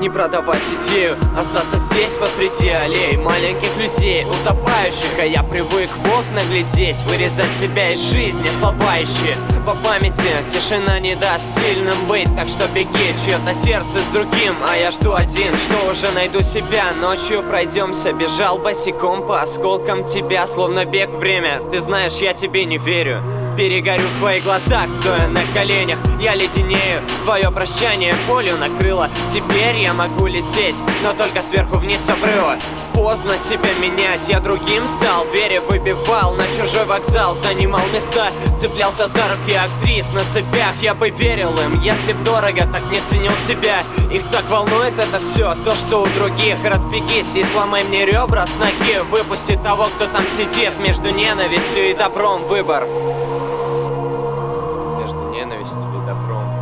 не продавать идею, остаться здесь посреди аллей маленьких людей, утопающих. А я привык в окна глядеть, вырезать себя из жизни слабающие. По памяти тишина не даст сильным быть, так что беги, чье-то сердце с другим, а я жду один, что уже найду себя. Ночью пройдемся, бежал босиком по осколкам тебя, словно бег в время. Ты знаешь, я тебе не верю. Перегорю в твоих глазах, стоя на коленях. Я леденею, твое прощание болью накрыло. Теперь я могу лететь, но только сверху вниз с обрыва. Поздно себя менять, я другим стал. Двери выбивал, на чужой вокзал занимал места. Цеплялся за руки актрис на цепях. Я бы верил им, если б дорого так не ценил себя. Их так волнует это все, то, что у других. Разбегись и сломай мне ребра с ноги. Выпусти того, кто там сидит. Между ненавистью и добром выбор. Между ненавистью и добром.